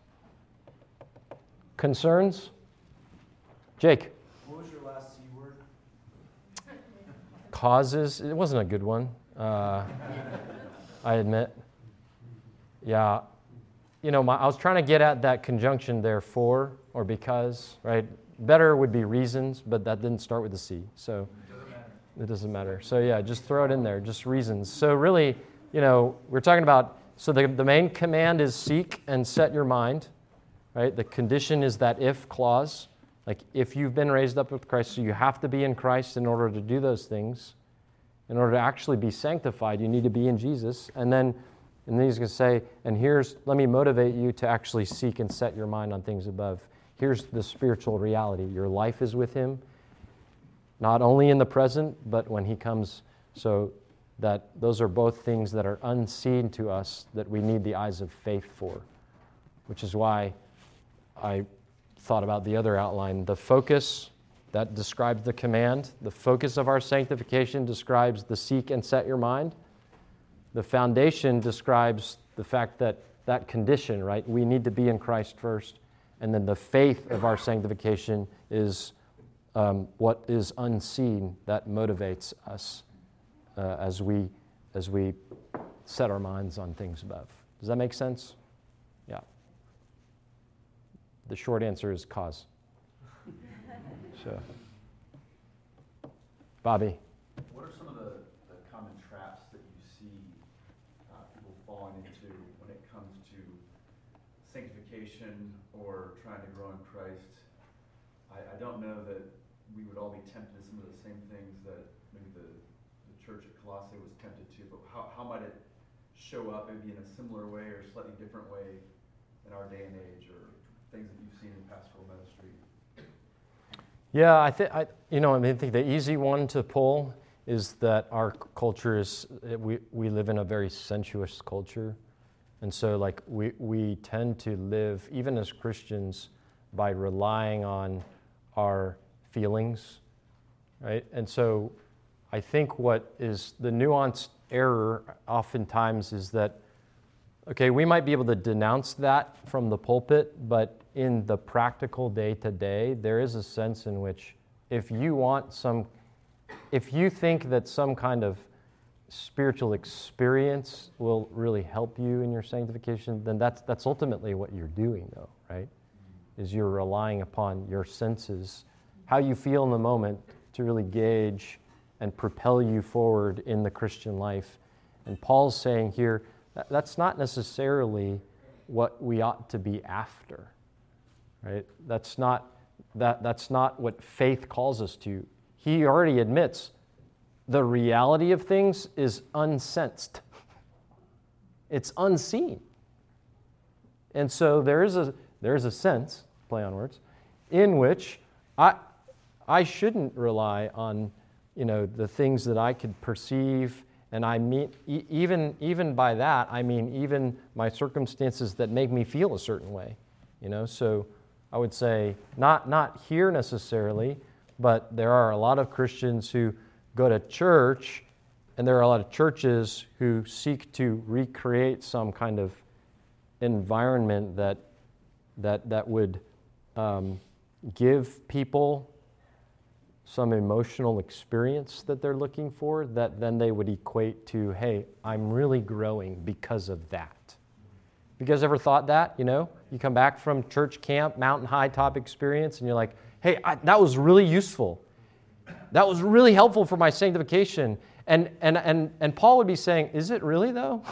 Concerns? Jake? causes, it wasn't a good one, uh, I admit. Yeah. You know, my, I was trying to get at that conjunction there, for or because, right? Better would be reasons, but that didn't start with a C, so it doesn't matter. So yeah, just throw it in there, just reasons. So really, you know, we're talking about, so the, the main command is seek and set your mind, right? The condition is that if clause, like if you've been raised up with Christ, so you have to be in Christ in order to do those things. In order to actually be sanctified, you need to be in Jesus. And then, and then he's going to say, and here's, let me motivate you to actually seek and set your mind on things above. Here's the spiritual reality. Your life is with him, not only in the present, but when he comes. So that those are both things that are unseen to us that we need the eyes of faith for, which is why I thought about the other outline. The focus, that describes the command. The focus of our sanctification describes the seek and set your mind. The foundation describes the fact that that condition, right? We need to be in Christ first. And then the faith of our sanctification is um, what is unseen that motivates us uh, as we as we set our minds on things above. Does that make sense? Yeah. The short answer is cause. So, Bobby. What are some of the, the common traps that you see uh, people falling into when it comes to sanctification or trying to grow in Christ? I, I don't know that we would all be tempted to some of the same things that maybe the, the church at Colossae was tempted to, but how, how might it show up maybe in a similar way or a slightly different way in our day and age, or things that you've seen in pastoral ministry? Yeah, I think I, you know, I mean, I think the easy one to pull is that our culture is we we live in a very sensuous culture, and so like we we tend to live even as Christians by relying on our feelings, right? And so I think what is the nuanced error oftentimes is that okay, we might be able to denounce that from the pulpit, but in the practical day-to-day, there is a sense in which if you want some, if you think that some kind of spiritual experience will really help you in your sanctification, then that's that's ultimately what you're doing, though, right? Is you're relying upon your senses, how you feel in the moment, to really gauge and propel you forward in the Christian life. And Paul's saying here, that that's not necessarily what we ought to be after. Right? That's not that that's not what faith calls us to. He already admits the reality of things is unsensed. It's unseen. And so there is a there is a sense, play on words, in which I I shouldn't rely on, you know, the things that I could perceive, and I mean e- even even by that I mean even my circumstances that make me feel a certain way, you know. So I would say not not here necessarily, but there are a lot of Christians who go to church, and there are a lot of churches who seek to recreate some kind of environment that that that would um, give people some emotional experience that they're looking for, that then they would equate to, hey, I'm really growing because of that. You guys ever thought that, you know? You come back from church camp, mountain high top experience, and you're like, hey, I, that was really useful. That was really helpful for my sanctification. And and and and Paul would be saying, is it really though?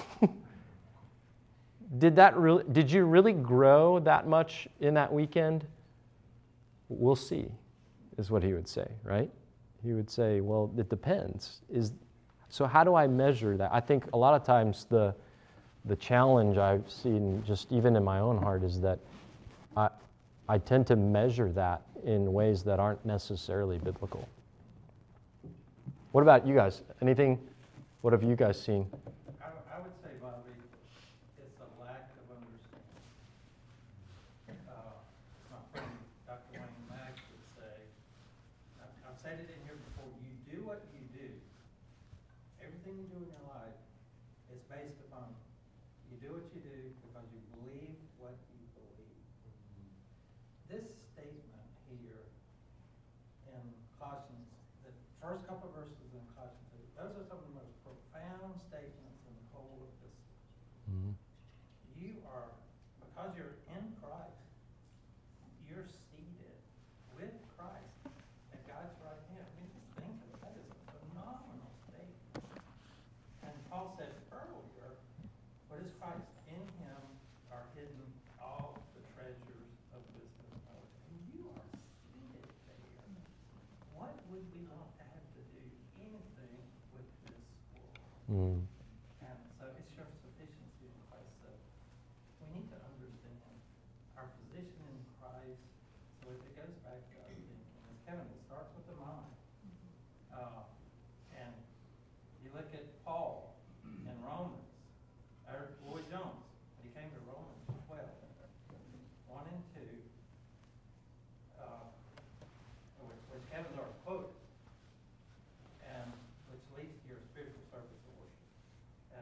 Did that really did you really grow that much in that weekend? We'll see, is what he would say, right? He would say, well, it depends. Is so how do I measure that? I think a lot of times the The challenge I've seen, just even in my own heart, is that I, I tend to measure that in ways that aren't necessarily biblical. What about you guys? Anything? What have you guys seen? I, I would say, Bobby, it's a lack of understanding. Uh, my friend Doctor Wayne Mack would say, I've, I've said it in here before, you do what you do. Everything you do in your life is based upon you do what you do because you believe what you believe. This statement here in Colossians, the first couple of verses in Colossians Mhm. You are, because you're in Christ, you're seated with Christ at God's right hand. I mean, just think of it. That is a phenomenal statement. And Paul said earlier, what is Christ? In him are hidden all the treasures of wisdom and knowledge. And you are seated there. What would we want to have to do anything with this world? Mm. And so it's your sufficiency in Christ. So we need to understand our position in Christ. So if it goes back to our thinking, as Kevin, it starts with the mind. Uh, and you look at Paul in Romans, or Lloyd Jones, when he came to Romans twelve, one and two, uh, which, which Kevin's already quoted, and which leads to your spiritual service of worship. And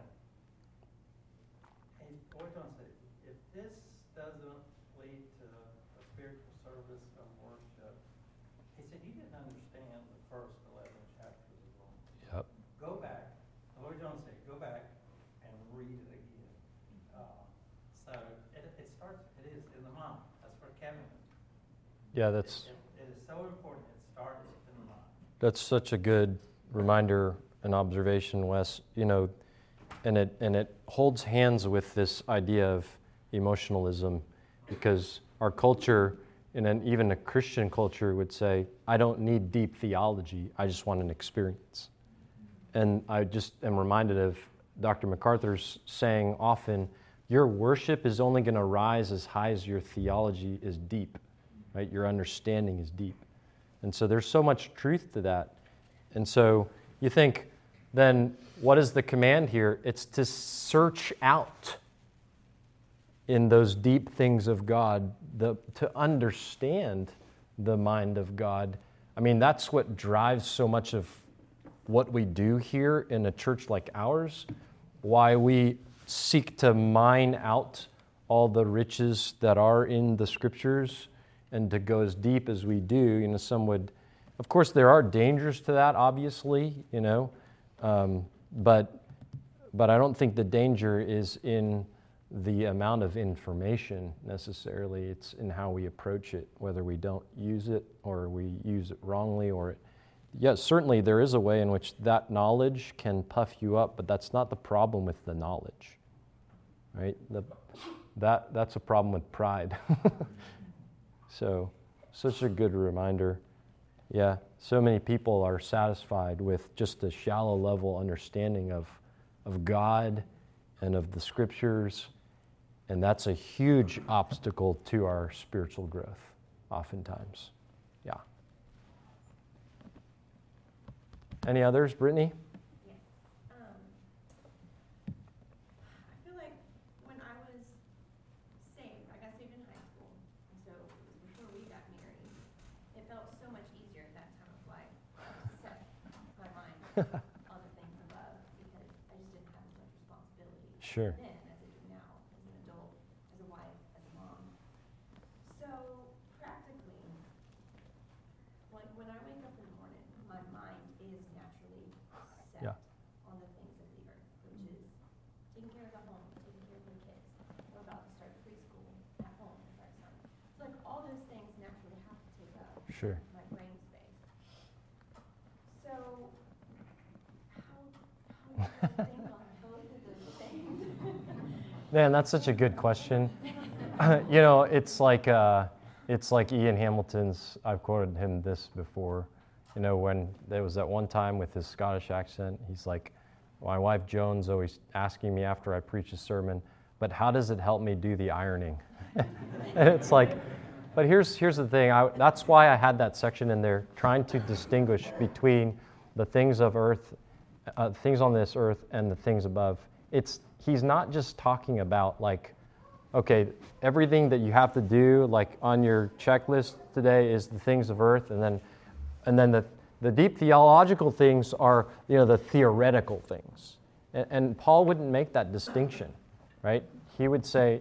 he, Lloyd Jones said, if this doesn't lead to a spiritual service of worship, he said, you didn't understand the first eleven chapters of Romans. Yep. Go back. Lloyd Jones said, go back and read it again. Uh, so it, it starts, it is in the mind. That's where Kevin is. Yeah, that's It, it, it is so important. It starts in the mind. that's such a good reminder and observation, Wes. You know, and it and it holds hands with this idea of emotionalism, because our culture, and an, even a Christian culture, would say, I don't need deep theology, I just want an experience. And I just am reminded of Doctor MacArthur's saying often, your worship is only going to rise as high as your theology is deep, right? Your understanding is deep. And so there's so much truth to that. And so you think, then what is the command here? It's to search out in those deep things of God, the, to understand the mind of God. I mean, that's what drives so much of what we do here in a church like ours, why we seek to mine out all the riches that are in the scriptures and to go as deep as we do. You know, some would, of course, there are dangers to that, obviously, you know, um, but but I don't think the danger is in the amount of information necessarily. It's in how we approach it, whether we don't use it or we use it wrongly, or it, yes, certainly there is a way in which that knowledge can puff you up, but that's not the problem with the knowledge, right? The, that that's a problem with pride. So, such a good reminder. Yeah, so many people are satisfied with just a shallow level understanding of, of God and of the scriptures, and that's a huge obstacle to our spiritual growth, oftentimes. Yeah. Any others, Brittany? Yes. Um, I feel like when I was saved, I got saved in high school, and so it was before we got married. It felt so much easier at that time of life to set my mind on the things above, because I just didn't have as much responsibility Sure. then as I do now, as an adult, as a wife, as a mom. So practically, like when I wake up in the morning, my mind is naturally set Yeah. on the things of the earth, which is taking care of the home, taking care of the kids. We're about to start preschool at home with our son. So like all those things naturally have to take up Sure. my brain space. So how, how do you think on both of those things? Man, that's such a good question. You know, it's like uh, it's like Ian Hamilton's. I've quoted him this before. You know, when there was that one time with his Scottish accent, he's like, "My wife Joan's always asking me after I preach a sermon, but how does it help me do the ironing?" And it's like, but here's here's the thing. I, that's why I had that section in there, trying to distinguish between the things of earth, uh, things on this earth, and the things above. It's he's not just talking about like, okay, everything that you have to do like on your checklist today is the things of earth, and then and then the the deep theological things are, you know, the theoretical things. And, and Paul wouldn't make that distinction, right? He would say,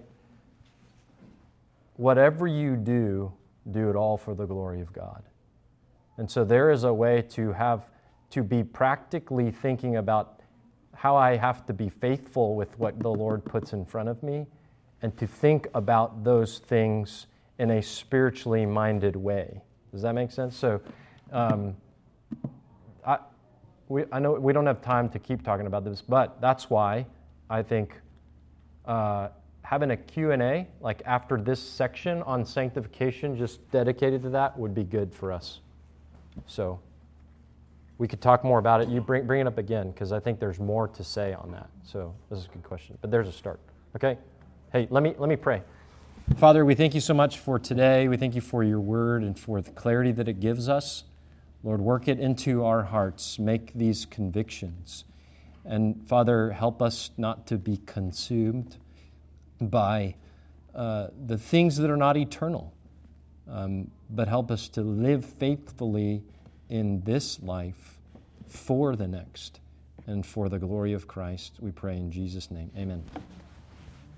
whatever you do, do it all for the glory of God. And so there is a way to have to be practically thinking about how I have to be faithful with what the Lord puts in front of me, and to think about those things in a spiritually minded way. Does that make sense? So, um, I, we, I know we don't have time to keep talking about this, but that's why I think uh, having a Q and A, like after this section on sanctification, just dedicated to that, would be good for us. So we could talk more about it. You bring bring it up again, because I think there's more to say on that. So this is a good question, but there's a start. Okay? Hey, let me let me pray. Father, we thank you so much for today. We thank you for your word and for the clarity that it gives us. Lord, work it into our hearts. Make these convictions. And Father, help us not to be consumed by uh, the things that are not eternal, um, but help us to live faithfully in this life for the next and for the glory of Christ. We pray in Jesus' name. Amen.